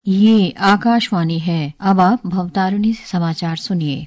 ये आकाशवाणी है। अब आप भवतारिणी से समाचार सुनिए।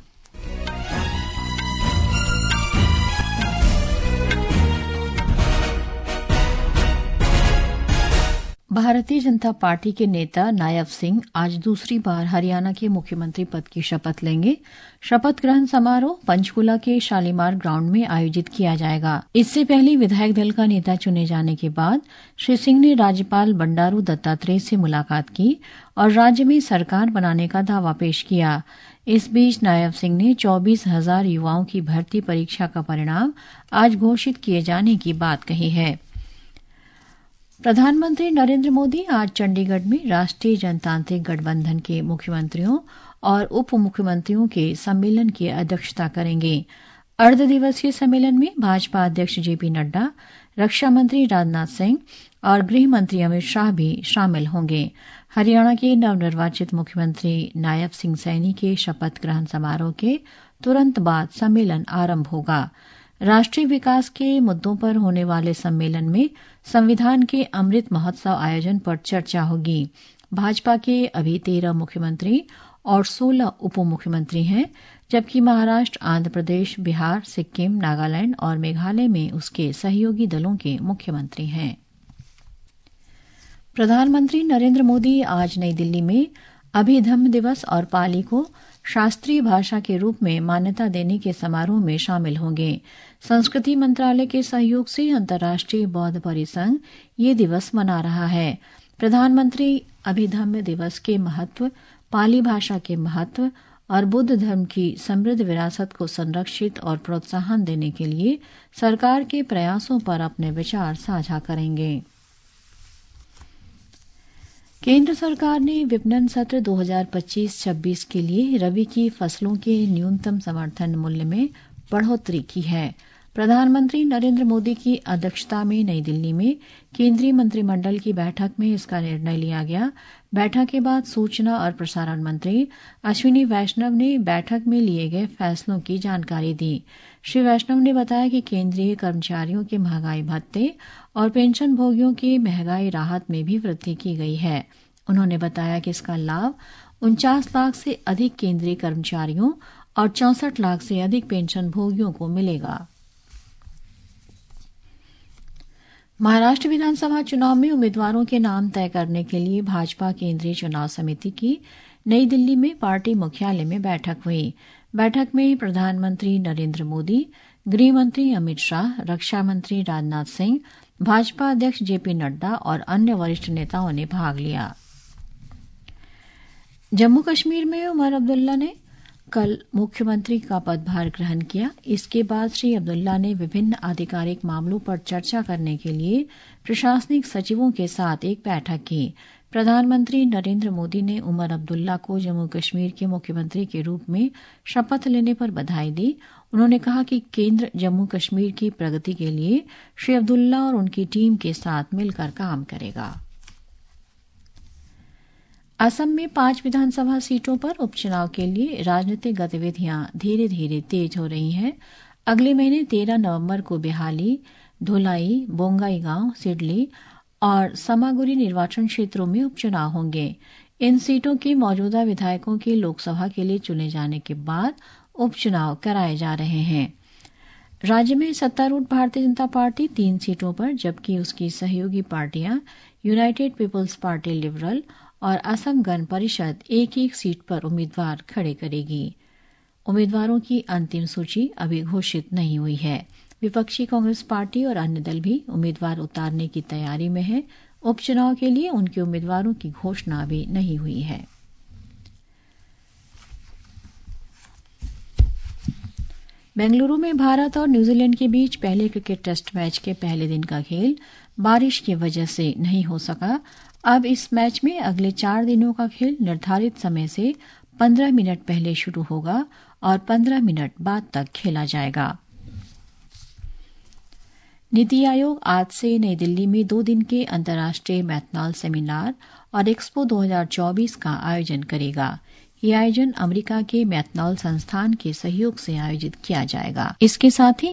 भारतीय जनता पार्टी के नेता नायब सिंह आज दूसरी बार हरियाणा के मुख्यमंत्री पद की शपथ लेंगे। शपथ ग्रहण समारोह पंचकुला के शालीमार ग्राउंड में आयोजित किया जाएगा। इससे पहले विधायक दल का नेता चुने जाने के बाद श्री सिंह ने राज्यपाल बंडारू दत्तात्रेय से मुलाकात की और राज्य में सरकार बनाने का दावा पेश किया। इस बीच नायब सिंह ने 24,000 युवाओं की भर्ती परीक्षा का परिणाम आज घोषित किए जाने की बात कही है। प्रधानमंत्री नरेंद्र मोदी आज चंडीगढ़ में राष्ट्रीय जनतांत्रिक गठबंधन के मुख्यमंत्रियों और उप मुख्यमंत्रियों के सम्मेलन की अध्यक्षता करेंगे। अर्ध दिवसीय सम्मेलन में भाजपा अध्यक्ष जेपी नड्डा, रक्षा मंत्री राजनाथ सिंह और गृह मंत्री अमित शाह भी शामिल होंगे। हरियाणा के नवनिर्वाचित मुख्यमंत्री नायब सिंह सैनी के शपथ ग्रहण समारोह के तुरंत बाद सम्मेलन आरंभ होगा। राष्ट्रीय विकास के मुद्दों पर होने वाले सम्मेलन में संविधान के अमृत महोत्सव आयोजन पर चर्चा होगी। भाजपा के अभी 13 मुख्यमंत्री और 16 उप मुख्यमंत्री हैं, जबकि महाराष्ट्र, आंध्र प्रदेश, बिहार, सिक्किम, नागालैंड और मेघालय में उसके सहयोगी दलों के मुख्यमंत्री हैं। प्रधानमंत्री नरेंद्र मोदी आज नई दिल्ली में अभिधम्म दिवस और पाली को शास्त्रीय भाषा के रूप में मान्यता देने के समारोह में शामिल होंगे। संस्कृति मंत्रालय के सहयोग से अंतर्राष्ट्रीय बौद्ध परिसंघ ये दिवस मना रहा है। प्रधानमंत्री अभिधम्म दिवस के महत्व, पाली भाषा के महत्व और बुद्ध धर्म की समृद्ध विरासत को संरक्षित और प्रोत्साहन देने के लिए सरकार के प्रयासों पर अपने विचार साझा करेंगे। केंद्र सरकार ने विपणन सत्र 2025-26 के लिए रबी की फसलों के न्यूनतम समर्थन मूल्य में बढ़ोतरी की है। प्रधानमंत्री नरेंद्र मोदी की अध्यक्षता में नई दिल्ली में केंद्रीय मंत्रिमंडल की बैठक में इसका निर्णय लिया गया। बैठक के बाद सूचना और प्रसारण मंत्री अश्विनी वैष्णव ने बैठक में लिए गए फैसलों की जानकारी दी। श्री वैष्णव ने बताया कि केंद्रीय कर्मचारियों के महंगाई भत्ते और पेंशन भोगियों की महंगाई राहत में भी वृद्धि की गई है। उन्होंने बताया कि इसका लाभ 49 लाख से अधिक केंद्रीय कर्मचारियों और 64 लाख से अधिक पेंशन भोगियों को मिलेगा। महाराष्ट्र विधानसभा चुनाव में उम्मीदवारों के नाम तय करने के लिए भाजपा केंद्रीय चुनाव समिति की नई दिल्ली में पार्टी मुख्यालय में बैठक हुई। बैठक में प्रधानमंत्री नरेंद्र मोदी, गृह मंत्री अमित शाह, रक्षा मंत्री राजनाथ सिंह, भाजपा अध्यक्ष जेपी नड्डा और अन्य वरिष्ठ नेताओं ने भाग लिया। जम्मू कश्मीर में उमर अब्दुल्ला ने कल मुख्यमंत्री का पदभार ग्रहण किया। इसके बाद श्री अब्दुल्ला ने विभिन्न आधिकारिक मामलों पर चर्चा करने के लिए प्रशासनिक सचिवों के साथ एक बैठक की। प्रधानमंत्री नरेंद्र मोदी ने उमर अब्दुल्ला को जम्मू कश्मीर के मुख्यमंत्री के रूप में शपथ लेने पर बधाई दी। उन्होंने कहा कि केंद्र जम्मू कश्मीर की प्रगति के लिए श्री अब्दुल्ला और उनकी टीम के साथ मिलकर काम करेगा। असम में 5 विधानसभा सीटों पर उपचुनाव के लिए राजनीतिक गतिविधियां धीरे धीरे तेज हो रही हैं। अगले महीने 13 नवंबर को बिहाली, धोलाई, बोंगाईगांव, सिडली और समागुरी निर्वाचन क्षेत्रों में उपचुनाव होंगे। इन सीटों के मौजूदा विधायकों के लोकसभा के लिए चुने जाने के बाद उपचुनाव कराए जा रहे हैं। राज्य में सत्तारूढ़ भारतीय जनता पार्टी 3 सीटों पर, जबकि उसकी सहयोगी पार्टियां यूनाइटेड पीपुल्स पार्टी लिबरल और असम गण परिषद एक सीट पर उम्मीदवार खड़े करेगी। उम्मीदवारों की अंतिम सूची अभी घोषित नहीं हुई है। विपक्षी कांग्रेस पार्टी और अन्य दल भी उम्मीदवार उतारने की तैयारी में है। उपचुनाव के लिए उनके उम्मीदवारों की घोषणा अभी नहीं हुई है। बेंगलुरु में भारत और न्यूजीलैंड के बीच पहले क्रिकेट टेस्ट मैच के पहले दिन का खेल बारिश की वजह से नहीं हो सका। अब इस मैच में अगले 4 दिनों का खेल निर्धारित समय से 15 मिनट पहले शुरू होगा और 15 मिनट बाद तक खेला जाएगा। नीति आयोग आज से नई दिल्ली में 2 दिन के अंतर्राष्ट्रीय मैथनॉल सेमिनार और एक्सपो 2024 का आयोजन करेगा। यह आयोजन अमेरिका के मैथनॉल संस्थान के सहयोग से आयोजित किया जाएगा। इसके साथ ही